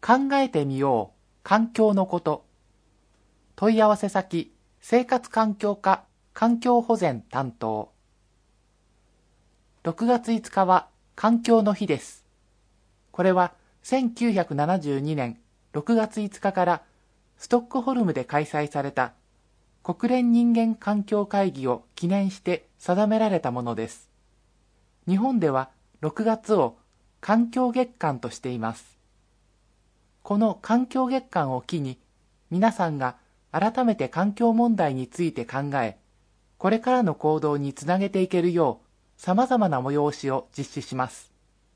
考えてみよう環境のこと。問い合わせ先生活環境課環境保全担当。6月5日は環境の日です。これは1972年6月5日からストックホルムで開催された国連人間環境会議を記念して定められたものです。日本では6月を環境月間としています。この環境月間を機に皆さんが改めて環境問題について考え、これからの行動につなげていけるよう様々な催しを実施します。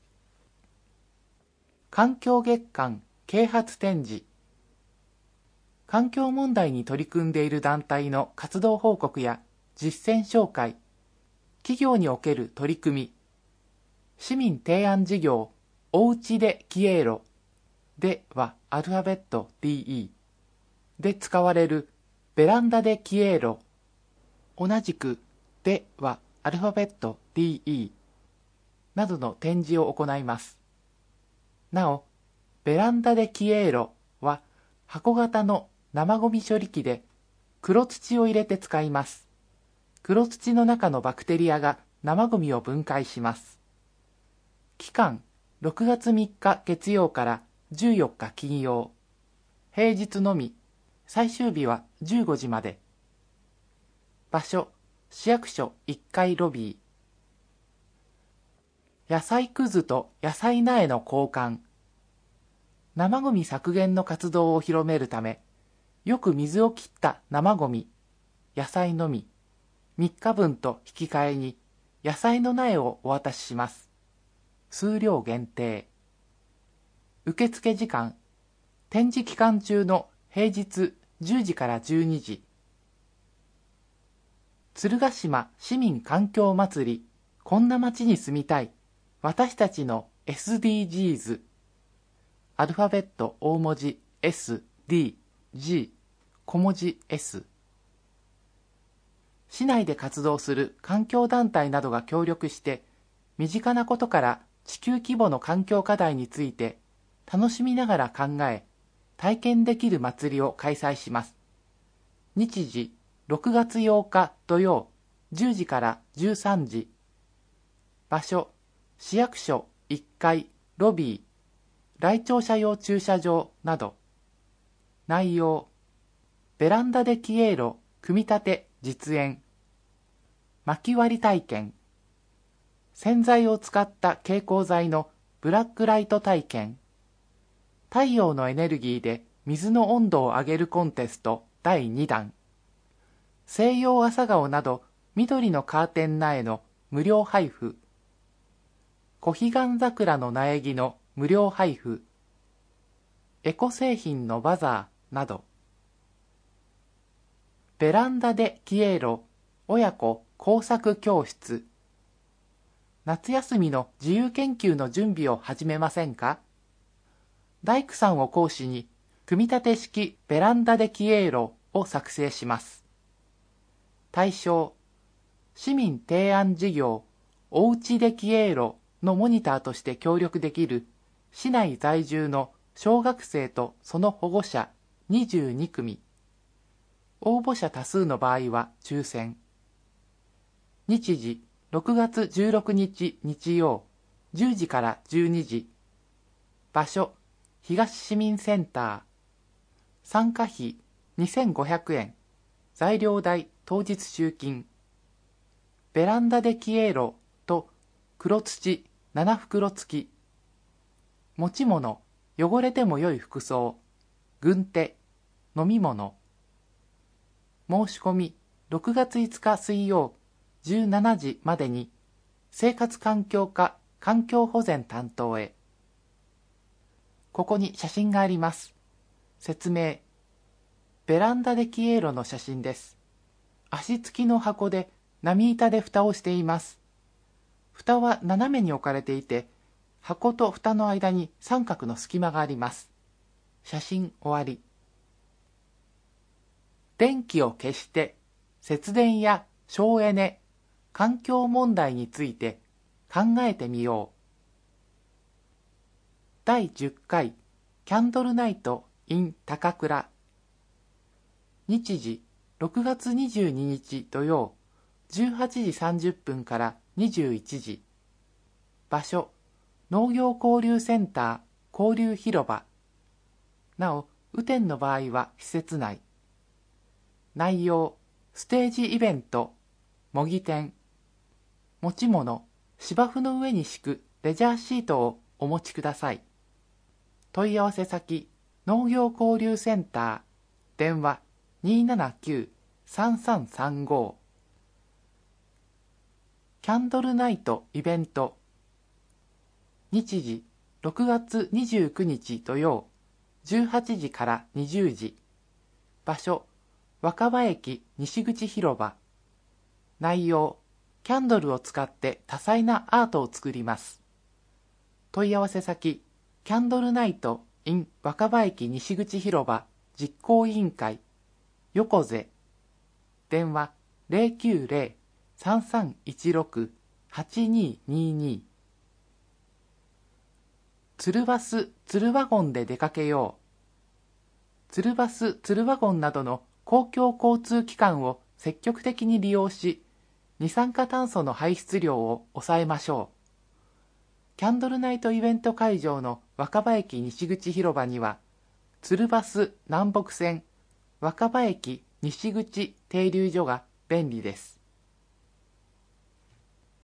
環境月間啓発展示。環境問題に取り組んでいる団体の活動報告や実践紹介、企業における取り組み、市民提案事業おうちでキエロではアルファベット DE で使われるベランダでキエロ、同じくではアルファベット DE などの展示を行います。なお、ベランダでキエロは箱型の生ゴミ処理機で黒土を入れて使います。黒土の中のバクテリアが生ゴミを分解します。期間6月3日月曜から14日金曜。平日のみ。最終日は15時まで。場所、市役所1階ロビー。野菜くずと野菜苗の交換。生ゴミ削減の活動を広めるため、よく水を切った生ゴミ、野菜のみ、3日分と引き換えに野菜の苗をお渡しします。数量限定。受付時間、展示期間中の平日10時から12時。鶴ヶ島市民環境祭り、こんな街に住みたい、私たちの SDGs。アルファベット大文字 S、D、G、小文字 S。市内で活動する環境団体などが協力して、身近なことから地球規模の環境課題について楽しみながら考え、体験できる祭りを開催します。日時6月8日土曜10時から13時。場所、市役所1階ロビー、来庁者用駐車場など。内容、ベランダでキエロ組み立て実演、薪割り体験、洗剤を使った蛍光剤のブラックライト体験、太陽のエネルギーで水の温度を上げるコンテスト第2弾、西洋朝顔など緑のカーテン苗の無料配布、小彼岸桜の苗木の無料配布、エコ製品のバザーなど。ベランダでキエロ親子工作教室。夏休みの自由研究の準備を始めませんか？大工さんを講師に組み立て式ベランダでキエロを作成します。対象、市民提案事業おうちでキエロのモニターとして協力できる市内在住の小学生とその保護者22組。応募者多数の場合は抽選。日時6月16日日曜10時から12時。場所、東市民センター。参加費2500円。材料代当日集金。ベランダでキエロと黒土7袋付き。持ち物、汚れても良い服装。軍手、飲み物。申し込み6月5日水曜17時までに生活環境課環境保全担当へ。ここに写真があります。説明。ベランダでキエロの写真です。足つきの箱で波板で蓋をしています。蓋は斜めに置かれていて、箱と蓋の間に三角の隙間があります。写真終わり。電気を消して節電や省エネ、環境問題について考えてみよう。第10回キャンドルナイト in 高倉。日時6月22日土曜18時30分から21時。場所農業交流センター交流広場。なお、雨天の場合は施設内。内容ステージイベント、模擬店。持ち物、芝生の上に敷くレジャーシートをお持ちください。問い合わせ先、農業交流センター、電話 279-3335。キャンドルナイトイベント。日時、6月29日土曜、18時から20時。場所、若葉駅西口広場。内容、キャンドルを使って多彩なアートを作ります。問い合わせ先、キャンドルナイト in 若葉駅西口広場実行委員会、横瀬。電話090-3316-8222。ツルバス・ツルワゴンで出かけよう。ツルバス・ツルワゴンなどの公共交通機関を積極的に利用し、二酸化炭素の排出量を抑えましょう。キャンドルナイトイベント会場の若葉駅西口広場には、ツルバス南北線若葉駅西口停留所が便利です。